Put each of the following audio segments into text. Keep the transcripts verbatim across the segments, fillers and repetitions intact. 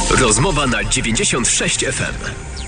Rozmowa na dziewięćdziesiąt sześć F M.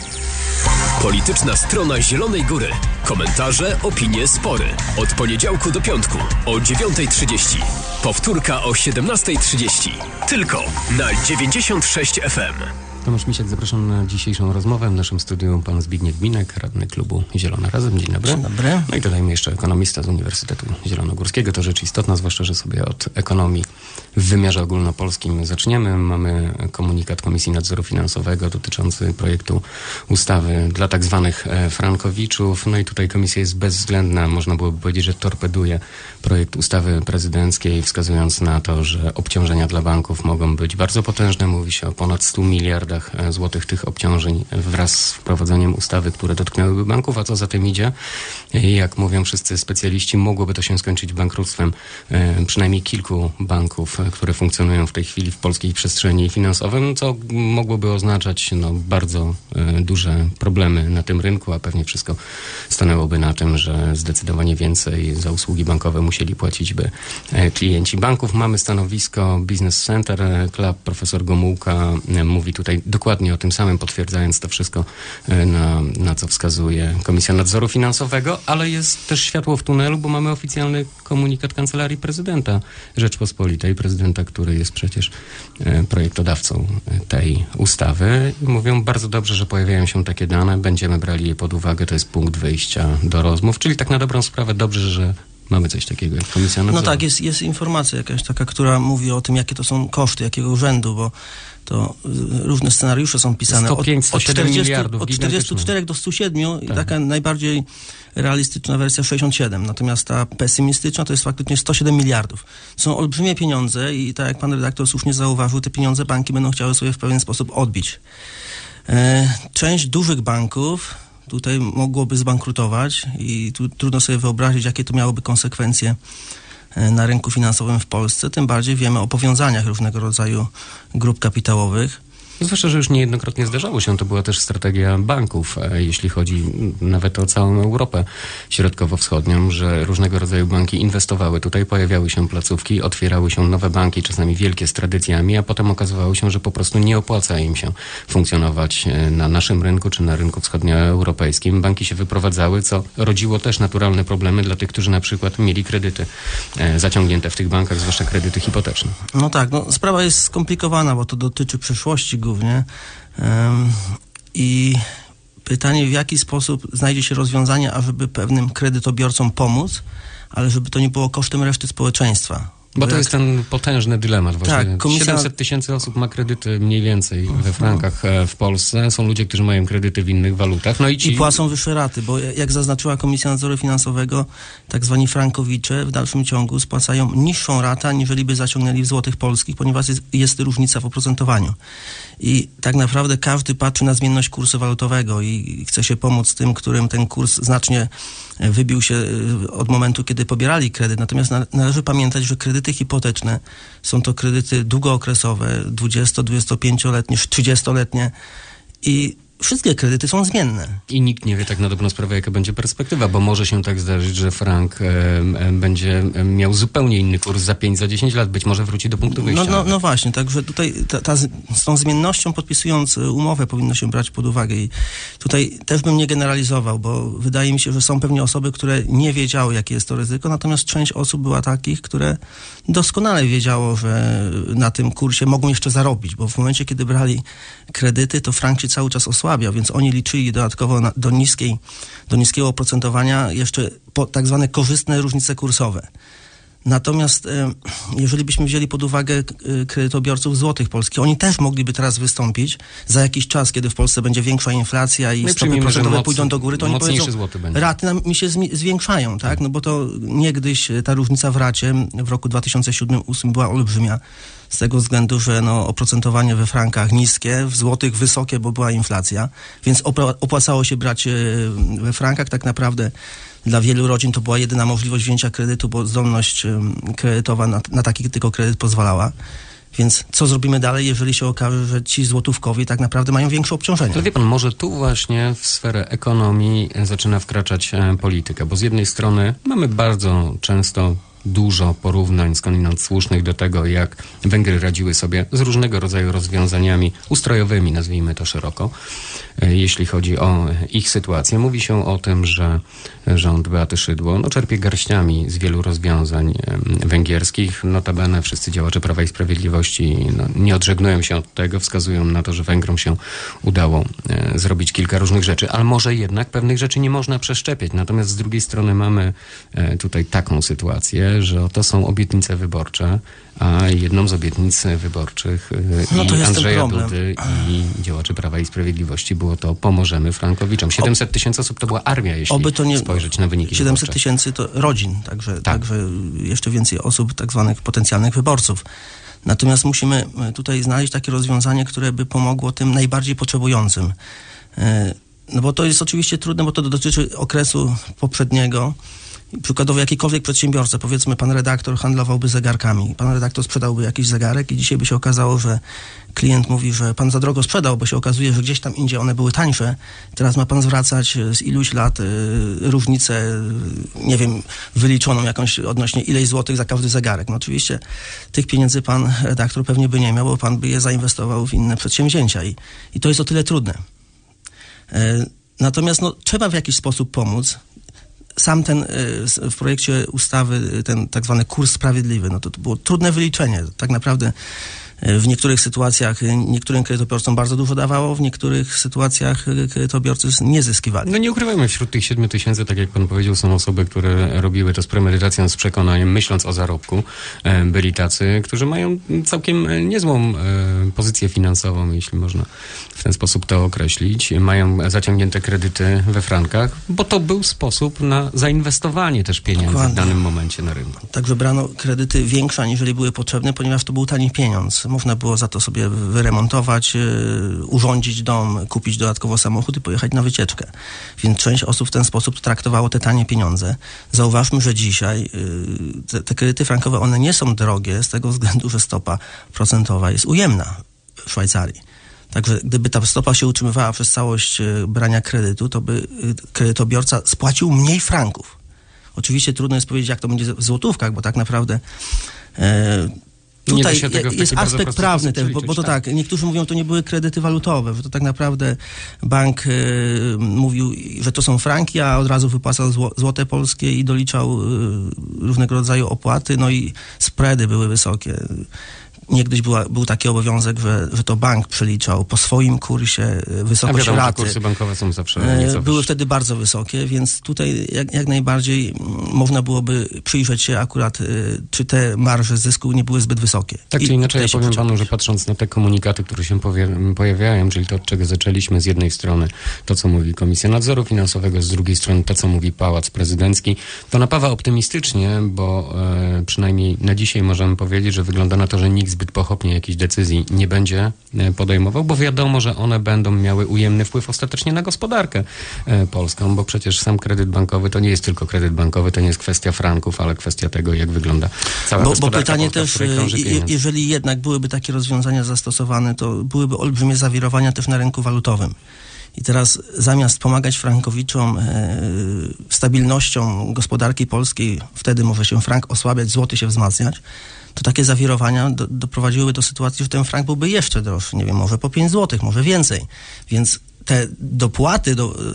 Polityczna strona Zielonej Góry. Komentarze, opinie, spory. Od poniedziałku do piątku o dziewiąta trzydzieści. Powtórka o siedemnasta trzydzieści. Tylko na dziewięćdziesiąt sześć F M. Tomasz Misiak, zapraszam na dzisiejszą rozmowę. W naszym studiu pan Zbigniew Binek, radny klubu Zielona Razem. Dzień dobry. Dzień dobry. No i dodajmy jeszcze ekonomista z Uniwersytetu Zielonogórskiego. To rzecz istotna, zwłaszcza, że sobie od ekonomii w wymiarze ogólnopolskim zaczniemy. Mamy komunikat Komisji Nadzoru Finansowego dotyczący projektu ustawy dla tak zwanych frankowiczów. No i tutaj komisja jest bezwzględna. Można byłoby powiedzieć, że torpeduje projekt ustawy prezydenckiej, wskazując na to, że obciążenia dla banków mogą być bardzo potężne. Mówi się o ponad stu miliardach złotych tych obciążeń wraz z wprowadzeniem ustawy, które dotknęłyby banków, a co za tym idzie, jak mówią wszyscy specjaliści, mogłoby to się skończyć bankructwem e, przynajmniej kilku banków, które funkcjonują w tej chwili w polskiej przestrzeni finansowej, co mogłoby oznaczać no, bardzo e, duże problemy na tym rynku, a pewnie wszystko stanęłoby na tym, że zdecydowanie więcej za usługi bankowe musieli płacić by e, klienci banków. Mamy stanowisko Business Center Club, profesor Gomułka e, mówi tutaj dokładnie o tym samym, potwierdzając to wszystko, na, na co wskazuje Komisja Nadzoru Finansowego, ale jest też światło w tunelu, bo mamy oficjalny komunikat Kancelarii Prezydenta Rzeczpospolitej, prezydenta, który jest przecież projektodawcą tej ustawy. Mówią bardzo dobrze, że pojawiają się takie dane, będziemy brali je pod uwagę, to jest punkt wyjścia do rozmów, czyli tak na dobrą sprawę dobrze, że mamy coś takiego jak Komisja Nadzoru. No tak, jest, jest informacja jakaś taka, która mówi o tym, jakie to są koszty, jakiego urzędu, bo to różne scenariusze są pisane. sto pięć, sto siedem miliardów. Od czterdziestu czterech do stu siedmiu tak. I taka najbardziej realistyczna wersja sześćdziesiąt siedem. Natomiast ta pesymistyczna to jest faktycznie sto siedem miliardów. Są olbrzymie pieniądze i tak jak pan redaktor słusznie zauważył, te pieniądze banki będą chciały sobie w pewien sposób odbić. E, część dużych banków tutaj mogłoby zbankrutować i tu trudno sobie wyobrazić, jakie to miałoby konsekwencje na rynku finansowym w Polsce. Tym bardziej wiemy o powiązaniach różnego rodzaju grup kapitałowych. Zwłaszcza, że już niejednokrotnie zdarzało się, to była też strategia banków, jeśli chodzi nawet o całą Europę Środkowo-Wschodnią, że różnego rodzaju banki inwestowały tutaj, pojawiały się placówki, otwierały się nowe banki, czasami wielkie z tradycjami, a potem okazywało się, że po prostu nie opłaca im się funkcjonować na naszym rynku czy na rynku wschodnioeuropejskim. Banki się wyprowadzały, co rodziło też naturalne problemy dla tych, którzy na przykład mieli kredyty zaciągnięte w tych bankach, zwłaszcza kredyty hipoteczne. No tak, no, sprawa jest skomplikowana, bo to dotyczy przeszłości głównie um, i pytanie, w jaki sposób znajdzie się rozwiązanie, ażeby pewnym kredytobiorcom pomóc, ale żeby to nie było kosztem reszty społeczeństwa. Bo to jak... jest ten potężny dylemat właśnie. Tak, komisja... siedemset tysięcy osób ma kredyty mniej więcej we frankach w Polsce. Są ludzie, którzy mają kredyty w innych walutach. No i, ci... I płacą wyższe raty, bo jak zaznaczyła Komisja Nadzoru Finansowego, tak zwani frankowicze w dalszym ciągu spłacają niższą ratę, aniżeli by zaciągnęli w złotych polskich, ponieważ jest, jest różnica w oprocentowaniu. I tak naprawdę każdy patrzy na zmienność kursu walutowego i chce się pomóc tym, którym ten kurs znacznie wybił się od momentu, kiedy pobierali kredyt. Natomiast należy pamiętać, że kredyty hipoteczne są to kredyty długookresowe, dwudziesto-, dwudziestopięcioletnie, trzydziestoletnie i wszystkie kredyty są zmienne. I nikt nie wie tak na dobrą sprawę, jaka będzie perspektywa, bo może się tak zdarzyć, że frank e, e, będzie miał zupełnie inny kurs za pięć, za dziesięć lat. Być może wróci do punktu wyjścia. No, no, no właśnie, także tutaj ta, ta, z tą zmiennością podpisując umowę powinno się brać pod uwagę i tutaj też bym nie generalizował, bo wydaje mi się, że są pewnie osoby, które nie wiedziały, jakie jest to ryzyko, natomiast część osób była takich, które doskonale wiedziało, że na tym kursie mogą jeszcze zarobić, bo w momencie, kiedy brali kredyty, to frank się cały czas osłabiał, więc oni liczyli dodatkowo na, do, niskiej, do niskiego oprocentowania jeszcze po, tak zwane korzystne różnice kursowe. Natomiast e, jeżeli byśmy wzięli pod uwagę e, kredytobiorców złotych polskich, oni też mogliby teraz wystąpić za jakiś czas, kiedy w Polsce będzie większa inflacja i no stopy procentowe moc, pójdą do góry, to oni powiedzą, złoty będzie. Raty nam, mi się zwiększają, tak? No bo to niegdyś ta różnica w racie w roku dwa tysiące siódmym dwa tysiące ósmym była olbrzymia. Z tego względu, że no, oprocentowanie we frankach niskie, w złotych wysokie, bo była inflacja, więc opłacało się brać we frankach. Tak naprawdę dla wielu rodzin to była jedyna możliwość wzięcia kredytu, bo zdolność kredytowa na, na taki tylko kredyt pozwalała. Więc co zrobimy dalej, jeżeli się okaże, że ci złotówkowi tak naprawdę mają większe obciążenie? To wie pan, może tu właśnie w sferę ekonomii zaczyna wkraczać polityka, bo z jednej strony mamy bardzo często dużo porównań skądinąd słusznych do tego, jak Węgry radziły sobie z różnego rodzaju rozwiązaniami ustrojowymi, nazwijmy to szeroko, jeśli chodzi o ich sytuację. Mówi się o tym, że rząd Beaty Szydło no, czerpie garściami z wielu rozwiązań węgierskich. Notabene wszyscy działacze Prawa i Sprawiedliwości no, nie odżegnują się od tego, wskazują na to, że Węgrom się udało e, zrobić kilka różnych rzeczy, ale może jednak pewnych rzeczy nie można przeszczepiać. Natomiast z drugiej strony mamy e, tutaj taką sytuację, że to są obietnice wyborcze, a jedną z obietnic wyborczych no i Andrzeja Dudy i działaczy Prawa i Sprawiedliwości było to pomożemy frankowiczom. siedemset tysięcy osób to była armia, jeśli Oby to nie, spojrzeć na wyniki siedemset tysięcy to rodzin, także, tak. także jeszcze więcej osób, tak zwanych potencjalnych wyborców. Natomiast musimy tutaj znaleźć takie rozwiązanie, które by pomogło tym najbardziej potrzebującym. No bo to jest oczywiście trudne, bo to dotyczy okresu poprzedniego. Przykładowo jakikolwiek przedsiębiorca, powiedzmy pan redaktor handlowałby zegarkami, pan redaktor sprzedałby jakiś zegarek i dzisiaj by się okazało, że klient mówi, że pan za drogo sprzedał, bo się okazuje, że gdzieś tam indziej one były tańsze. Teraz ma pan zwracać z iluś lat y, różnicę, y, nie wiem, wyliczoną jakąś odnośnie ileś złotych za każdy zegarek. No oczywiście tych pieniędzy pan redaktor pewnie by nie miał, bo pan by je zainwestował w inne przedsięwzięcia i, i to jest o tyle trudne. Y, natomiast no, trzeba w jakiś sposób pomóc. Sam ten w projekcie ustawy, ten tak zwany kurs sprawiedliwy, no to, to było trudne wyliczenie. Tak naprawdę w niektórych sytuacjach niektórym kredytobiorcom bardzo dużo dawało, w niektórych sytuacjach kredytobiorcy nie zyskiwali. No nie ukrywajmy, wśród tych siedmiu tysięcy, tak jak pan powiedział, są osoby, które robiły to z premedytacją, z przekonaniem, myśląc o zarobku. Byli tacy, którzy mają całkiem niezłą pozycję finansową, jeśli można w ten sposób to określić. Mają zaciągnięte kredyty we frankach, bo to był sposób na zainwestowanie też pieniędzy Dokładnie. w danym momencie na rynku. Także brano kredyty większe, aniżeli były potrzebne, ponieważ to był tani pieniądz. Można było za to sobie wyremontować, yy, urządzić dom, kupić dodatkowo samochód i pojechać na wycieczkę. Więc część osób w ten sposób traktowało te tanie pieniądze. Zauważmy, że dzisiaj yy, te, te kredyty frankowe, one nie są drogie z tego względu, że stopa procentowa jest ujemna w Szwajcarii. Także gdyby ta stopa się utrzymywała przez całość yy, brania kredytu, to by yy, kredytobiorca spłacił mniej franków. Oczywiście trudno jest powiedzieć, jak to będzie w złotówkach, bo tak naprawdę yy, tutaj jest aspekt prawny też, bo, bo to tak, niektórzy mówią, to nie były kredyty walutowe, że to tak naprawdę bank y, mówił, że to są franki, a od razu wypłacał zło, złote polskie i doliczał y, różnego rodzaju opłaty, no i spready były wysokie. Niegdyś była, był taki obowiązek, że, że to bank przeliczał po swoim kursie wysokość wiadomo, raty. Kursy bankowe są zawsze nieco Były wtedy bardzo wysokie, więc tutaj jak, jak najbardziej można byłoby przyjrzeć się akurat, czy te marże zysku nie były zbyt wysokie. Tak czy inaczej, ja powiem panu, że patrząc na te komunikaty, które się powie, pojawiają, czyli to, od czego zaczęliśmy, z jednej strony to, co mówi Komisja Nadzoru Finansowego, z drugiej strony to, co mówi Pałac Prezydencki, to napawa optymistycznie, bo e, przynajmniej na dzisiaj możemy powiedzieć, że wygląda na to, że nikt zbyt pochopnie jakichś decyzji nie będzie podejmował, bo wiadomo, że one będą miały ujemny wpływ ostatecznie na gospodarkę polską, bo przecież sam kredyt bankowy to nie jest tylko kredyt bankowy, to nie jest kwestia franków, ale kwestia tego, jak wygląda cała bo, gospodarka Bo pytanie polska, też, je, jeżeli jednak byłyby takie rozwiązania zastosowane, to byłyby olbrzymie zawirowania też na rynku walutowym. I teraz zamiast pomagać frankowiczom e, stabilnością gospodarki polskiej, wtedy może się frank osłabiać, złoty się wzmacniać, to takie zawirowania do, doprowadziłyby do sytuacji, że ten frank byłby jeszcze droższy, nie wiem, może po pięć złotych, może więcej. Więc te dopłaty do y,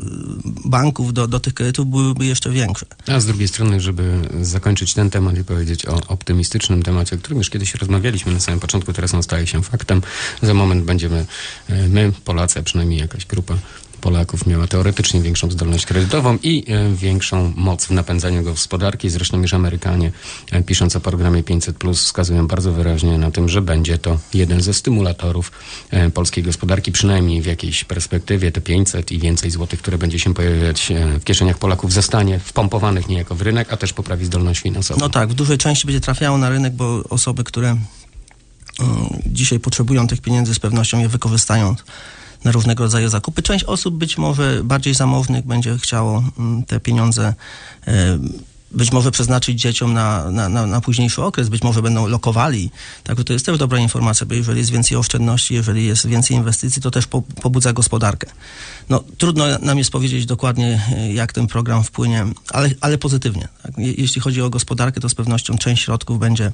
banków, do, do tych kredytów byłyby jeszcze większe. A z drugiej strony, żeby zakończyć ten temat i powiedzieć o optymistycznym temacie, o którym już kiedyś rozmawialiśmy na samym początku, teraz on staje się faktem. Za moment będziemy my, Polacy, a przynajmniej jakaś grupa Polaków miała teoretycznie większą zdolność kredytową i e, większą moc w napędzaniu gospodarki. Zresztą już Amerykanie, e, pisząc o programie pięćset plus, wskazują bardzo wyraźnie na tym, że będzie to jeden ze stymulatorów e, polskiej gospodarki, przynajmniej w jakiejś perspektywie. Te pięćset i więcej złotych, które będzie się pojawiać e, w kieszeniach Polaków, zostanie wpompowanych niejako w rynek, a też poprawi zdolność finansową. No tak, w dużej części będzie trafiało na rynek, bo osoby, które y, dzisiaj potrzebują tych pieniędzy, z pewnością je wykorzystają na różnego rodzaju zakupy. Część osób być może bardziej zamożnych będzie chciało te pieniądze być może przeznaczyć dzieciom na, na, na, na późniejszy okres, być może będą lokowali. Także to jest też dobra informacja, bo jeżeli jest więcej oszczędności, jeżeli jest więcej inwestycji, to też po, pobudza gospodarkę. No, trudno nam jest powiedzieć dokładnie, jak ten program wpłynie, ale, ale pozytywnie. Tak? Jeśli chodzi o gospodarkę, to z pewnością część środków będzie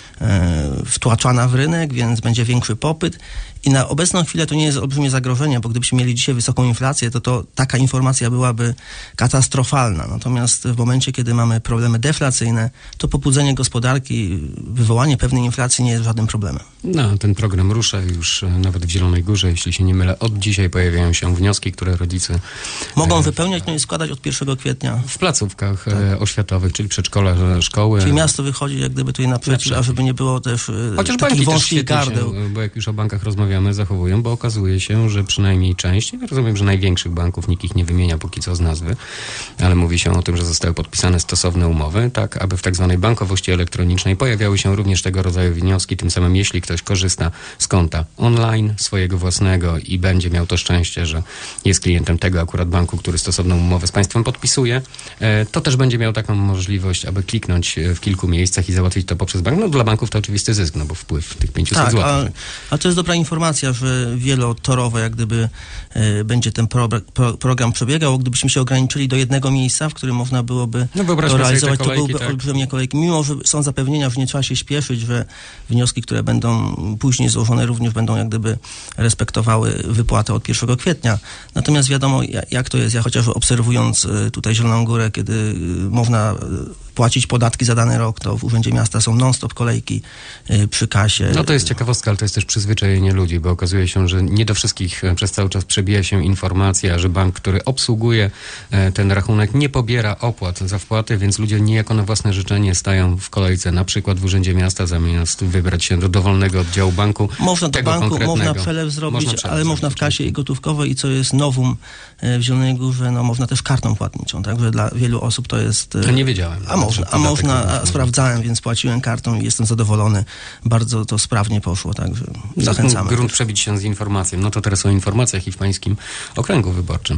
e, wtłaczana w rynek, więc będzie większy popyt i na obecną chwilę to nie jest olbrzymie zagrożenie, bo gdybyśmy mieli dzisiaj wysoką inflację, to, to taka informacja byłaby katastrofalna. Natomiast w momencie, kiedy mamy problemy deflacyjne, to pobudzenie gospodarki, wywołanie pewnej inflacji nie jest żadnym problemem. No, ten program rusza już nawet w Zielonej Górze, jeśli się nie mylę. Od dzisiaj pojawiają się wnioski, które rodzice mogą e, wypełniać, no i składać od pierwszego kwietnia. W placówkach tak. oświatowych, czyli przedszkola, szkoły. Czyli miasto wychodzi jak gdyby tutaj naprzeciw, a żeby nie było też Chociaż takich wąskich gardeł. Się, bo jak już o bankach rozmawiamy, zachowują, bo okazuje się, że przynajmniej część, rozumiem, że największych banków, nikt ich nie wymienia póki co z nazwy, ale mówi się o tym, że zostały podpisane stosowne umowy, tak aby w tak zwanej bankowości elektronicznej pojawiały się również tego rodzaju wnioski, tym samym jeśli ktoś korzysta z konta online swojego własnego i będzie miał to szczęście, że jest klientem tego akurat banku, który stosowną umowę z państwem podpisuje, to też będzie miał taką możliwość, aby kliknąć w kilku miejscach i załatwić to poprzez bank. No dla banków to oczywisty zysk, no bo wpływ tych pięciuset tak, złotych. Ale, ale to jest dobra informacja, że wielotorowo jak gdyby y, będzie ten pro, pro, program przebiegał. Gdybyśmy się ograniczyli do jednego miejsca, w którym można byłoby no to realizować, kolejki, to byłby tak. olbrzymie kolejki. Mimo, że są zapewnienia, że nie trzeba się śpieszyć, że wnioski, które będą później złożone, również będą jak gdyby respektowały wypłatę od pierwszego kwietnia. Natomiast wiadomo, jak to jest. Ja chociażby obserwując tutaj Zieloną Górę, kiedy można płacić podatki za dany rok, to w Urzędzie Miasta są non-stop kolejki przy kasie. No to jest ciekawostka, ale to jest też przyzwyczajenie ludzi, bo okazuje się, że nie do wszystkich przez cały czas przebija się informacja, że bank, który obsługuje ten rachunek, nie pobiera opłat za wpłaty, więc ludzie niejako na własne życzenie stają w kolejce, na przykład w Urzędzie Miasta, zamiast wybrać się do dowolnego oddziału banku. Można do banku, można przelew zrobić, można przelew ale zrobić, można w kasie i gotówkowej i co jest nowum w Zielonej Górze, no można też kartą płatniczą, także dla wielu osób to jest... To nie wiedziałem. A można, a można, a sprawdzałem, więc płaciłem kartą i jestem zadowolony. Bardzo to sprawnie poszło, także zachęcamy. Grunt przebić się z informacją. No to teraz o informacjach i w pańskim okręgu wyborczym.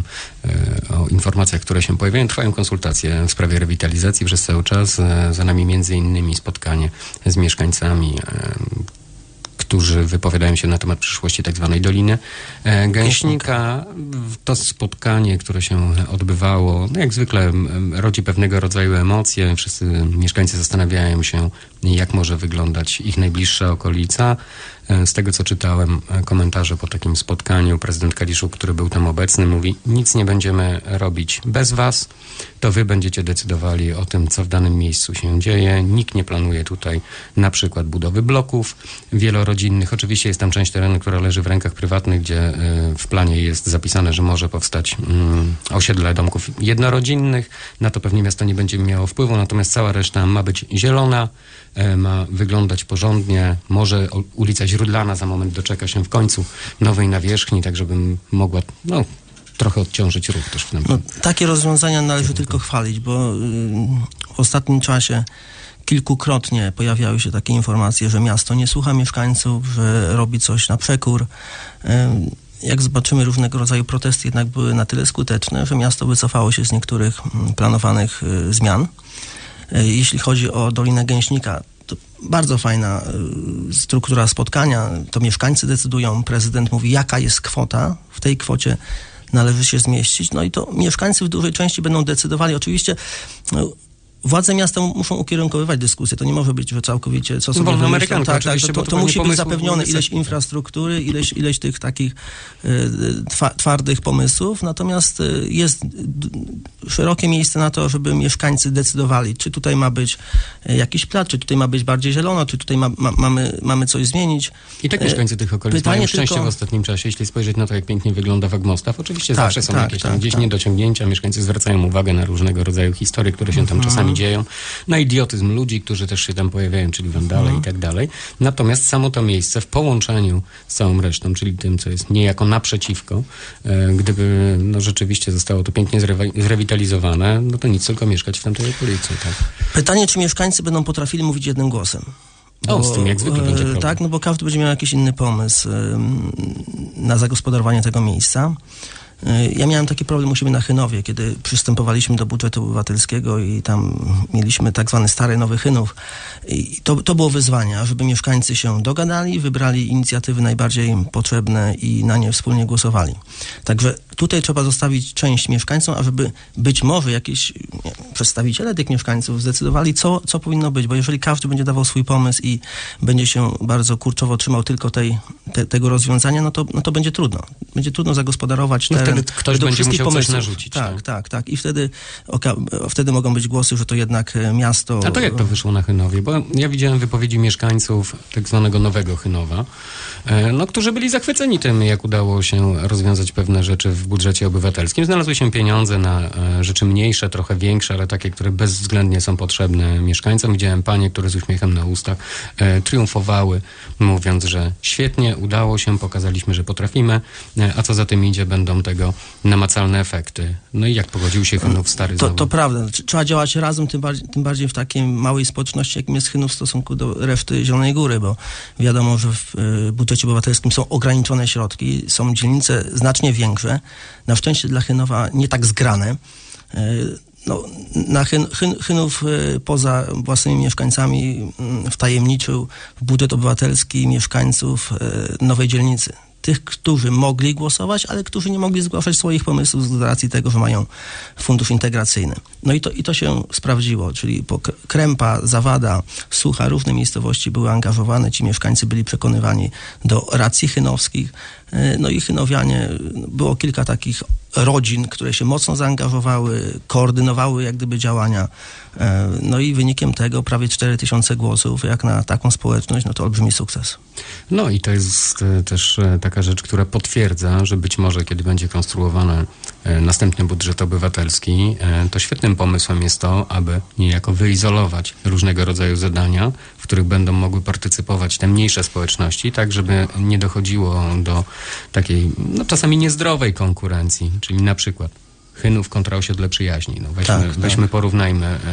O informacjach, które się pojawiają. Trwają konsultacje w sprawie rewitalizacji przez cały czas. Za nami między innymi spotkanie z mieszkańcami, którzy wypowiadają się na temat przyszłości tak zwanej Doliny Gęśnika. To spotkanie, które się odbywało, no jak zwykle rodzi pewnego rodzaju emocje. Wszyscy mieszkańcy zastanawiają się, jak może wyglądać ich najbliższa okolica. Z tego, co czytałem, komentarze po takim spotkaniu, prezydent Kaliszuk, który był tam obecny, mówi: nic nie będziemy robić bez was, to wy będziecie decydowali o tym, co w danym miejscu się dzieje. Nikt nie planuje tutaj na przykład budowy bloków wielorodzinnych. Oczywiście jest tam część terenu, która leży w rękach prywatnych, gdzie w planie jest zapisane, że może powstać mm, osiedle domków jednorodzinnych. Na to pewnie miasto nie będzie miało wpływu, natomiast cała reszta ma być zielona, ma wyglądać porządnie. Może ulica Źródlana za moment doczeka się w końcu nowej nawierzchni, tak żebym mogła no, trochę odciążyć ruch też w tym. No, takie rozwiązania należy tylko chwalić, bo y, w ostatnim czasie kilkukrotnie pojawiały się takie informacje, że miasto nie słucha mieszkańców, że robi coś na przekór. Y, jak zobaczymy, różnego rodzaju protesty jednak były na tyle skuteczne, że miasto wycofało się z niektórych planowanych y, zmian. Jeśli chodzi o Dolinę Gęśnika, to bardzo fajna y, struktura spotkania. To mieszkańcy decydują, prezydent mówi, jaka jest kwota. W tej kwocie należy się zmieścić. No i to mieszkańcy w dużej części będą decydowali. Oczywiście no, władze miasta muszą ukierunkowywać dyskusję. To nie może być, że całkowicie co sobie Wolna wymyślą. Tak, tak, to, to, to musi być zapewnione ileś infrastruktury, ileś, ileś tych takich y, twa, twardych pomysłów. Natomiast y, jest d, szerokie miejsce na to, żeby mieszkańcy decydowali, czy tutaj ma być y, jakiś plac, czy tutaj ma być bardziej zielono, czy tutaj ma, ma, mamy, mamy coś zmienić. I tak mieszkańcy tych okolic Pytanie mają szczęście tylko... w ostatnim czasie. Jeśli spojrzeć na to, jak pięknie wygląda Wagmostaw, oczywiście tak, zawsze są tak, jakieś tam tak, gdzieś tak. niedociągnięcia. Mieszkańcy zwracają uwagę na różnego rodzaju historie, które się tam mhm. czasami dzieją, na idiotyzm ludzi, którzy też się tam pojawiają, czyli wandale mhm. i tak dalej. Natomiast samo to miejsce w połączeniu z całą resztą, czyli tym, co jest niejako naprzeciwko, e, gdyby no, rzeczywiście zostało to pięknie zrewi- zrewitalizowane, no to nic, tylko mieszkać w tamtej okolicy. Tak. Pytanie, czy mieszkańcy będą potrafili mówić jednym głosem? Bo, o, z tym jak zwykle będzie problem. Tak, no bo każdy będzie miał jakiś inny pomysł y, na zagospodarowanie tego miejsca. Ja miałem taki problem u siebie na Chynowie, kiedy przystępowaliśmy do budżetu obywatelskiego i tam mieliśmy tak zwany stary, nowy Chynów. I to, to było wyzwanie, żeby mieszkańcy się dogadali, wybrali inicjatywy najbardziej im potrzebne i na nie wspólnie głosowali. Także tutaj trzeba zostawić część mieszkańcom, ażeby być może jakieś nie, przedstawiciele tych mieszkańców zdecydowali, co, co powinno być, bo jeżeli każdy będzie dawał swój pomysł i będzie się bardzo kurczowo trzymał tylko tej, te, tego rozwiązania, no to, no to będzie trudno. Będzie trudno zagospodarować no teren. Wtedy ktoś do będzie musiał pomysłów. coś narzucić. Tak, no. tak, tak. I wtedy, oka, wtedy mogą być głosy, że to jednak miasto... A to jak to wyszło na Chynowie? Bo ja widziałem wypowiedzi mieszkańców tak zwanego Nowego Chynowa, no, którzy byli zachwyceni tym, jak udało się rozwiązać pewne rzeczy w budżecie obywatelskim. Znalazły się pieniądze na e, rzeczy mniejsze, trochę większe, ale takie, które bezwzględnie są potrzebne mieszkańcom. Widziałem panie, które z uśmiechem na ustach e, triumfowały, mówiąc, że świetnie, udało się, pokazaliśmy, że potrafimy, e, a co za tym idzie, będą tego namacalne efekty. No i jak pogodził się Chynów stary To, zawód? to prawda. Trzeba działać razem, tym bardziej, tym bardziej w takiej małej społeczności, jakim jest Chynów w stosunku do reszty Zielonej Góry, bo wiadomo, że w y, budżecie obywatelskim są ograniczone środki, są dzielnice znacznie większe, na szczęście dla Chynowa nie tak zgrane. Y, no, na Chyn, Chyn, Chynów y, poza własnymi mieszkańcami y, wtajemniczył w budżet obywatelski mieszkańców y, nowej dzielnicy. Tych, którzy mogli głosować, ale którzy nie mogli zgłaszać swoich pomysłów z racji tego, że mają fundusz integracyjny. No i to, i to się sprawdziło, czyli po Krępa, Zawada, Sucha, różne miejscowości były angażowane, ci mieszkańcy byli przekonywani do racji chynowskich. No i chynowianie, było kilka takich rodzin, które się mocno zaangażowały, koordynowały jak gdyby działania. No i wynikiem tego prawie cztery tysiące głosów, jak na taką społeczność, no to olbrzymi sukces. No i to jest też taka rzecz, która potwierdza, że być może kiedy będzie konstruowany następny budżet obywatelski, to świetnym pomysłem jest to, aby niejako wyizolować różnego rodzaju zadania, w których będą mogły partycypować te mniejsze społeczności, tak żeby nie dochodziło do takiej, no czasami niezdrowej konkurencji, czyli na przykład Chynów kontra osiedle przyjaźni. No weźmy, tak, weźmy tak. porównajmy e,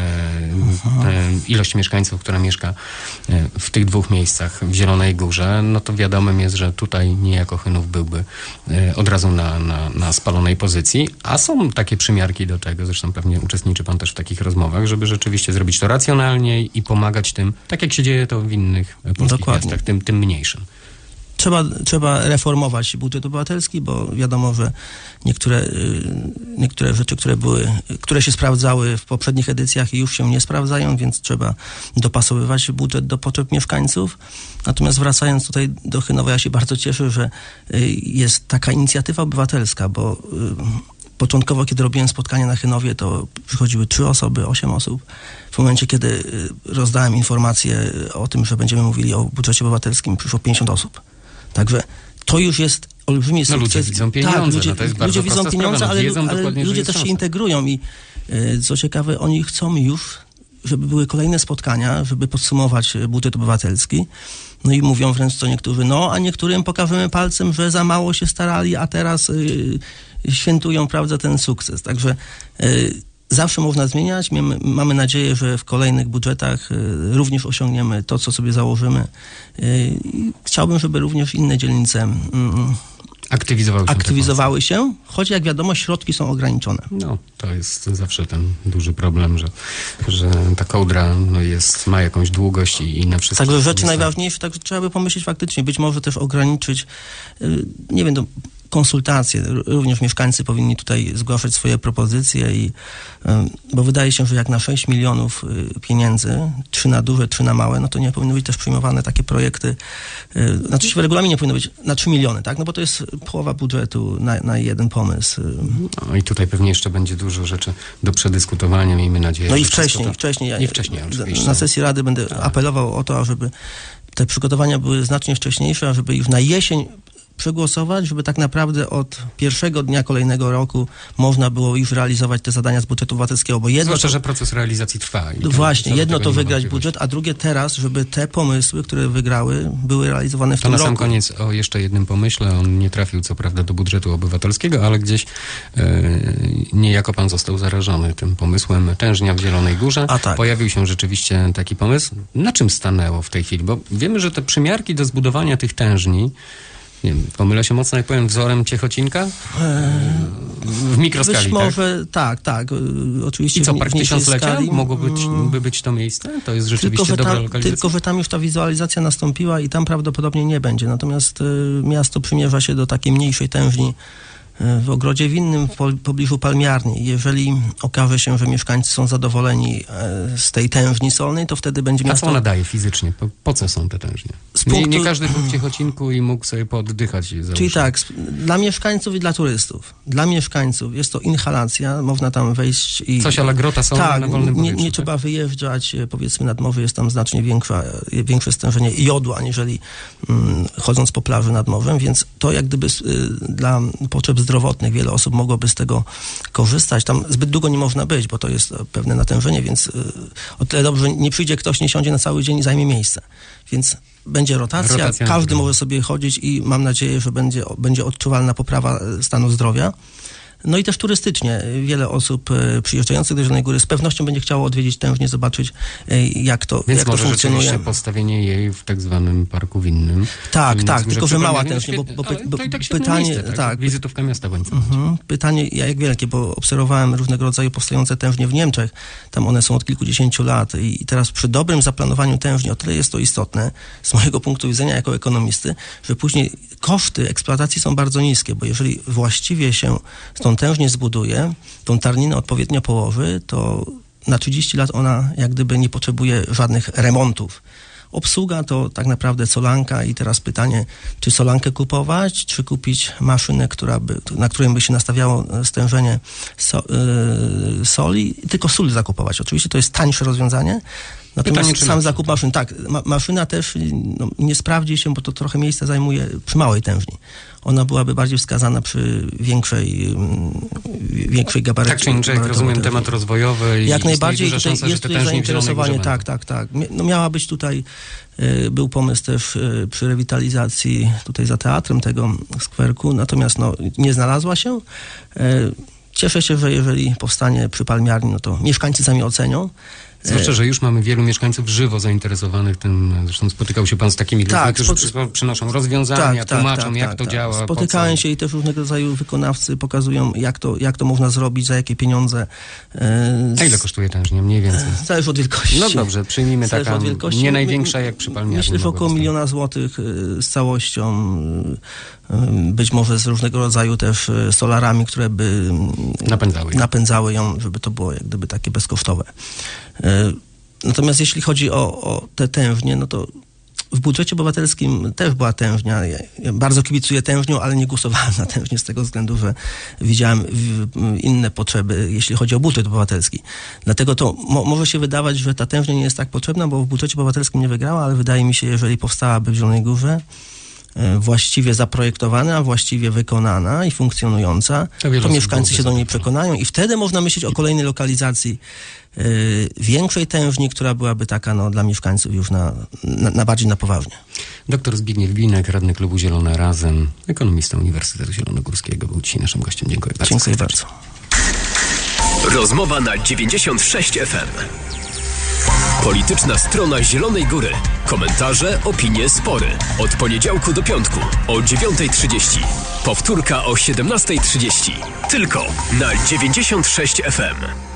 e, ilość mieszkańców, która mieszka e, w tych dwóch miejscach w Zielonej Górze, no to wiadomym jest, że tutaj niejako Chynów byłby e, od razu na, na, na spalonej pozycji, a są takie przymiarki do tego, zresztą pewnie uczestniczy pan też w takich rozmowach, żeby rzeczywiście zrobić to racjonalniej i pomagać tym, tak jak się dzieje to w innych polskich Dokładnie. miastach, tym, tym mniejszym. Trzeba, trzeba reformować budżet obywatelski, bo wiadomo, że niektóre, niektóre rzeczy, które były, które się sprawdzały w poprzednich edycjach już się nie sprawdzają, więc trzeba dopasowywać budżet do potrzeb mieszkańców. Natomiast wracając tutaj do Chynowa, ja się bardzo cieszę, że jest taka inicjatywa obywatelska, bo początkowo, kiedy robiłem spotkanie na Chynowie, to przychodziły trzy osoby, osiem osób. W momencie, kiedy rozdałem informację o tym, że będziemy mówili o budżecie obywatelskim, przyszło pięćdziesiąt osób. Także to już jest olbrzymi sukces. No ludzie widzą pieniądze, tak, ludzie, no to jest bardzo ludzie widzą pieniądze, sprawa, no ale, wiedzą ale ludzie też się integrują i co ciekawe, oni chcą już, żeby były kolejne spotkania, żeby podsumować budżet obywatelski. No i mówią wręcz co niektórzy, no a niektórym pokażemy palcem, że za mało się starali, a teraz y, świętują, prawda, ten sukces. Także y, zawsze można zmieniać. Mamy, mamy nadzieję, że w kolejnych budżetach y, również osiągniemy to, co sobie założymy. Y, chciałbym, żeby również inne dzielnice y, aktywizowały się, aktywizowały się, choć jak wiadomo środki są ograniczone. No, to jest zawsze ten duży problem, że, że ta kołdra no jest, ma jakąś długość i, i na wszystko. Także rzeczy najważniejsze, także trzeba by pomyśleć faktycznie, być może też ograniczyć, y, nie wiem, to konsultacje. Również mieszkańcy powinni tutaj zgłaszać swoje propozycje, i, bo wydaje się, że jak na sześć milionów pieniędzy, trzy na duże, trzy na małe, no to nie powinny być też przyjmowane takie projekty. Znaczy w regulaminie powinno być na trzy miliony, tak? No bo to jest połowa budżetu na, na jeden pomysł. No i tutaj pewnie jeszcze będzie dużo rzeczy do przedyskutowania, miejmy nadzieję. No i wcześniej, to... wcześniej. I wcześniej oczywiście. Na sesji Rady będę tak. apelował o to, żeby te przygotowania były znacznie wcześniejsze, a żeby już na jesień przegłosować, żeby tak naprawdę od pierwszego dnia kolejnego roku można było już realizować te zadania z budżetu obywatelskiego, bo jedno... Zwłaszcza, to, że proces realizacji trwa. I właśnie, jedno to wygrać budżet, a drugie teraz, żeby te pomysły, które wygrały, były realizowane w to tym roku. To na sam koniec o jeszcze jednym pomyśle. On nie trafił co prawda do budżetu obywatelskiego, ale gdzieś e, niejako pan został zarażony tym pomysłem tężnia w Zielonej Górze. A tak. Pojawił się rzeczywiście taki pomysł. Na czym stanęło w tej chwili? Bo wiemy, że te przymiarki do zbudowania tych tężni nie wiem, pomylę się mocno, jak powiem, wzorem Ciechocinka? W mikroskali, Być może, tak, tak. tak oczywiście I co, w, Park w Tysiąclecia? skali, Mogłoby być, by być to miejsce? To jest rzeczywiście tylko, dobra tam, lokalizacja? Tylko, że tam już ta wizualizacja nastąpiła i tam prawdopodobnie nie będzie. Natomiast y, miasto przymierza się do takiej mniejszej tężni w Ogrodzie Winnym w pobliżu Palmiarni. Jeżeli okaże się, że mieszkańcy są zadowoleni z tej tężni solnej, to wtedy będzie miasto... A co ona daje fizycznie? Po, po co są te tężnie? Punktu... Nie, nie każdy był w Ciechocinku i mógł sobie pooddychać. Załóżmy. Czyli tak, dla mieszkańców i dla turystów. Dla mieszkańców jest to inhalacja, można tam wejść i... Coś ala grota solna tak, na wolnym powietrzu. Nie, nie tak? trzeba wyjeżdżać, powiedzmy nad morze jest tam znacznie większa, większe stężenie jodu, aniżeli mm, chodząc po plaży nad morzem, więc to jak gdyby y, dla potrzeb zdrowotnych wiele osób mogłoby z tego korzystać. Tam zbyt długo nie można być, bo to jest pewne natężenie, więc y, o tyle dobrze, że nie przyjdzie ktoś, nie siądzie na cały dzień i zajmie miejsce. Więc będzie rotacja, rotacja każdy może sobie chodzić i mam nadzieję, że będzie, będzie odczuwalna poprawa stanu zdrowia. No i też turystycznie wiele osób przyjeżdżających do Zielonej Góry z pewnością będzie chciało odwiedzić tężnie, zobaczyć jak to, Więc jak może to funkcjonuje. rzeczywiście postawienie jej w tak zwanym Parku Winnym. Tak, tak, tylko że mała tężnie, bo, bo, bo, bo to i tak pytanie, miejsce, tak, tak, wizytówka miasta Łańcucha. Mhm. Pytanie jak wielkie, bo obserwowałem różnego rodzaju powstające tężnie w Niemczech, tam one są od kilkudziesięciu lat i teraz przy dobrym zaplanowaniu tężni, o tyle jest to istotne z mojego punktu widzenia jako ekonomisty, że później koszty eksploatacji są bardzo niskie, bo jeżeli właściwie się tą tężnię zbuduje, tą tarninę odpowiednio położy, to na trzydzieści lat ona jak gdyby nie potrzebuje żadnych remontów. Obsługa to tak naprawdę solanka i teraz pytanie, czy solankę kupować, czy kupić maszynę, która by, na której by się nastawiało stężenie so, yy, soli, tylko sól zakupować. Oczywiście to jest tańsze rozwiązanie, natomiast Pytanie, sam zakup maszyn, tak, ma, maszyna też no, nie sprawdzi się, bo to trochę miejsca zajmuje przy małej tężni. Ona byłaby bardziej wskazana przy większej, większej gabarycie. Tak czy inaczej, jak rozumiem, tężni. Temat rozwojowy i jak najbardziej duża tutaj szansa, jest że te tutaj zainteresowanie, tak, tak, tak, tak. No, miała być tutaj, y, był pomysł też y, przy rewitalizacji tutaj za teatrem tego skwerku, natomiast no, nie znalazła się. Y, cieszę się, że jeżeli powstanie przy Palmiarni, no to mieszkańcy sami ocenią. Zwłaszcza, że już mamy wielu mieszkańców żywo zainteresowanych tym. Zresztą spotykał się pan z takimi ludźmi, tak, którzy spod... przynoszą rozwiązania, tak, tłumaczą, tak, jak tak, to tak. działa. Spotykałem się i też różnego rodzaju wykonawcy pokazują, jak to, jak to można zrobić, za jakie pieniądze. A ile kosztuje tężnie? Mniej więcej? Zależy od wielkości. No dobrze, przyjmijmy Zależy taka od wielkości. nie największa jak przy Palmiarni. Myślę, że około miliona złotych z całością, być może z różnego rodzaju też solarami, które by napędzały, napędzały ją, żeby to było jak gdyby takie bezkosztowe. Natomiast jeśli chodzi o, o te tężnie, no to w budżecie obywatelskim też była tężnia. Ja, ja bardzo kibicuję tężnią, ale nie głosowałem na tężnię z tego względu, że widziałem inne potrzeby, jeśli chodzi o budżet obywatelski. Dlatego to mo, może się wydawać, że ta tężnia nie jest tak potrzebna, bo w budżecie obywatelskim nie wygrała, ale wydaje mi się, jeżeli powstałaby w Zielonej Górze, właściwie zaprojektowana, właściwie wykonana i funkcjonująca, to, to mieszkańcy się do niej przekonają i wtedy można myśleć o kolejnej lokalizacji yy, większej tężni, która byłaby taka no, dla mieszkańców już na, na, na bardziej na poważnie. Doktor Zbigniew Binek, radny klubu Zielona Razem, ekonomista Uniwersytetu Zielonogórskiego, był dzisiaj naszym gościem. Dziękuję bardzo. Dziękuję bardzo. Rozmowa na dziewięćdziesiąt sześć F M. Polityczna strona Zielonej Góry. Komentarze, opinie, spory. Od poniedziałku do piątku o dziewiątej trzydzieści. Powtórka o siedemnastej trzydzieści. Tylko na dziewięćdziesiąt sześć F M.